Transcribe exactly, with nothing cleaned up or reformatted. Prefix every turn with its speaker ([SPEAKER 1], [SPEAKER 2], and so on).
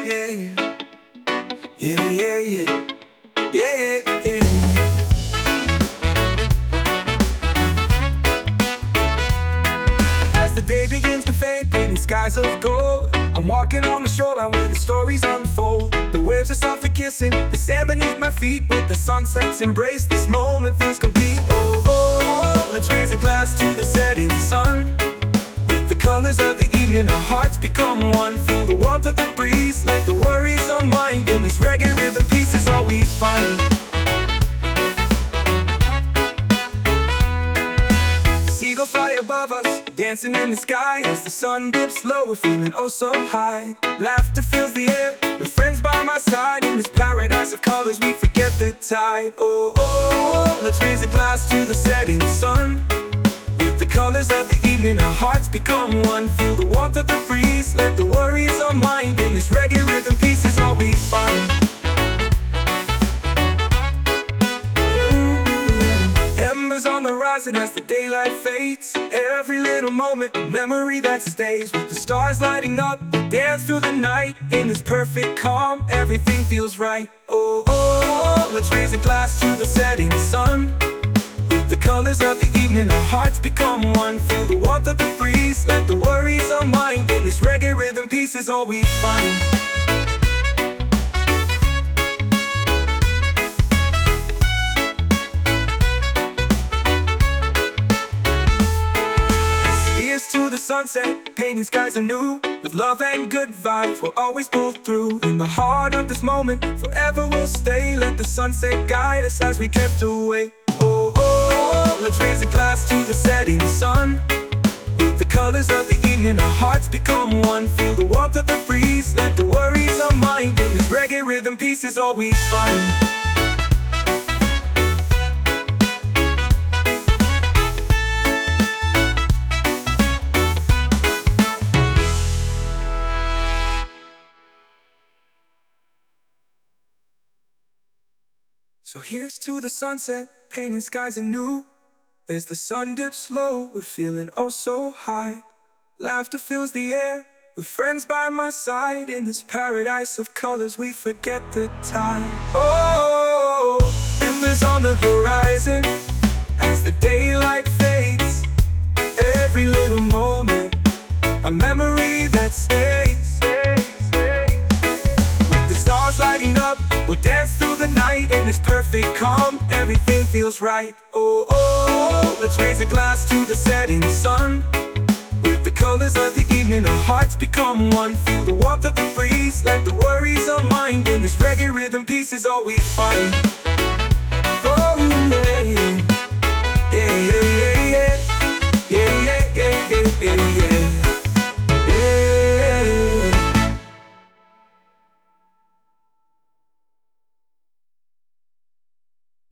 [SPEAKER 1] yeah. Yeah, yeah, yeah. Yeah, yeah, yeah. As the day begins to fade, painting skies of gold, I'm walking on the shoreline where the stories unfold. The waves are softly kissing the sand beneath my feet. With the sunset's embrace, this moment feels complete. Oh, oh, oh, let's raise a glass to the setting sun. With the colors of the evening, our hearts become one. Feel the warmth of the breeze, let the worries unwind. In this reggae rhythm, peace is all we find. Seagulls fly above us, dancing in the sky. As the sun dips low, we're feeling oh so high. Laughter fills the air, with friends by my side. In this paradise of colors, we forget the tide. Oh, oh, oh, let's raise a glass to the setting sun. With the colors of the evening, our hearts become one. Feel the warmth of the breeze, let the worries unwind. In this reggae rhythm, peace is all we find. Embers on the horizon as the daylight fades. Every little moment, a memory that stays. With the stars lighting up, we dance through the night. In this perfect calm, everything feels right. Oh, oh, oh, let's raise a glass to the setting sun. With the colors of the evening, our hearts become one. Feel the warmth of the breeze, let the worries unwind. In this reggae rhythm, peace is all we find. To the sunset, painting skies anew. With love and good vibes, we'll always pull through. In the heart of this moment, forever we'll stay. Let the sunset guide us as we drift away. Oh, oh, oh, let's raise a glass to the setting sun. With the colors of the evening, our hearts become one. Feel the warmth of the breeze, let the worries unwind. In this reggae rhythm, peace is all we find. So here's to the sunset, painting skies anew. As the sun dips low, we're feeling oh so high. Laughter fills the air, with friends by my side. In this paradise of colors, we forget the time. Oh, embers on the horizon, as the daylight fades. Every little moment, a memory that stays. With the stars lighting up, we'll dance through the night. In this perfect calm, everything feels right. Oh, oh, oh, let's raise a glass to the setting sun. With the colors of the evening, our hearts become one. Feel the warmth of the breeze, let the worries unwind. In this reggae rhythm, peace is all we find.